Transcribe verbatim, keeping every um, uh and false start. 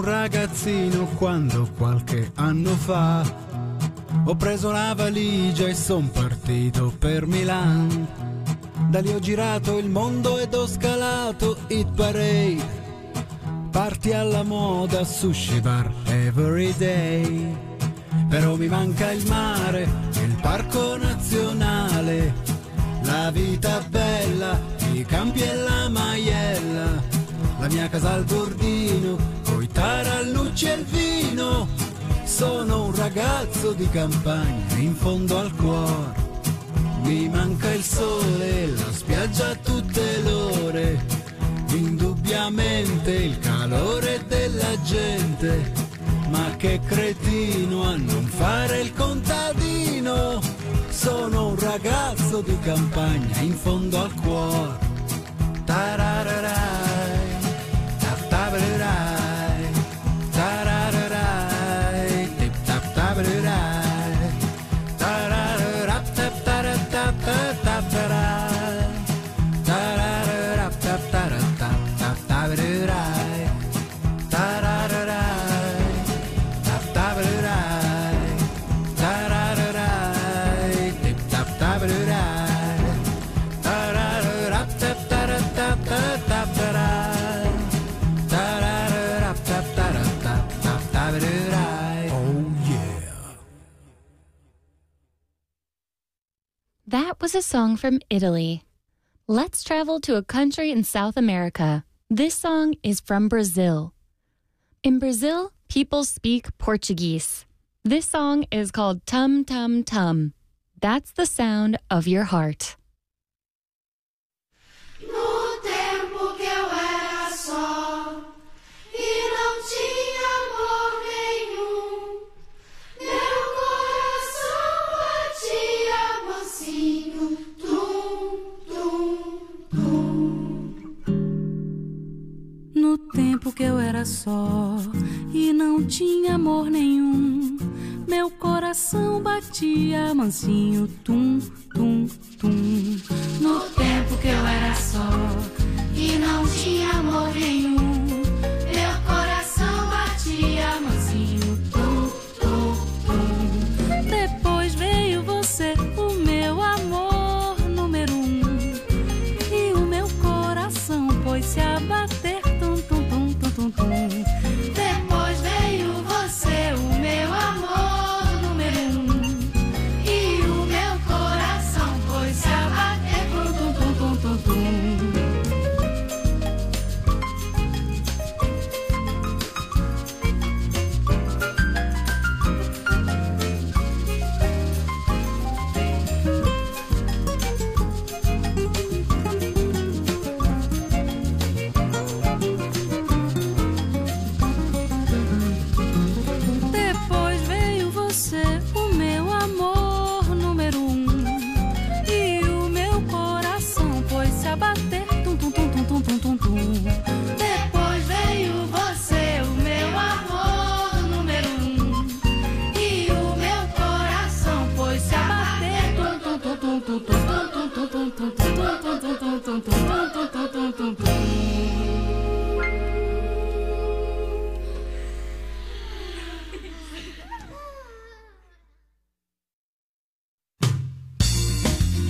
ragazzino quando qualche anno fa ho preso la valigia e son partito per Milan. Da lì ho girato il mondo ed ho scalato Hit Parade, party alla moda, sushi bar every day. Però mi manca il mare, il parco nazionale, la vita bella, i campi e la maiella, la mia casa al bordino, coi tarallucci e il vino. Sono un ragazzo di campagna in fondo al cuore. Mi manca il sole, la spiaggia a tutte le ore, indubbiamente il calore della gente. Ma che cretino a non fare il contadino. Sono un ragazzo di campagna in fondo al cuore. Tarararai, tattabarai, tarararai, tip tap tabarai, tarararap tap tarat tap tap taparai, tarararap tap tarat tap tap tabarai, tarararai. That was a song from Italy. Let's travel to a country in South America. This song is from Brazil. In Brazil, people speak Portuguese. This song is called Tum Tum Tum. That's the sound of your heart. No tempo que eu era só e não tinha amor nenhum, meu coração batia mansinho, tum, tum, tum. No tempo que eu era só e não tinha amor nenhum, meu coração batia mansinho, tum, tum, tum. No tempo que eu era só e não tinha amor nenhum, meu coração batia mansinho, tum, tum, tum. Depois veio você, o meu amor número um, e o meu coração pôs-se a bater, tum, tum, tum, tum, tum, tum. Depois veio você, o meu amor número um, e o meu coração pôs-se a bater, tum, tum, tum, tum, tum, tum. Depois veio você, o meu amor número um, e o meu coração pôs-se a bater, tum, tum, tum, tum, tum, tum, tum, tum. Depois veio você, o meu amor número um, e o meu coração pôs-se a bater, tum, tum, tum, tum, tum, tum.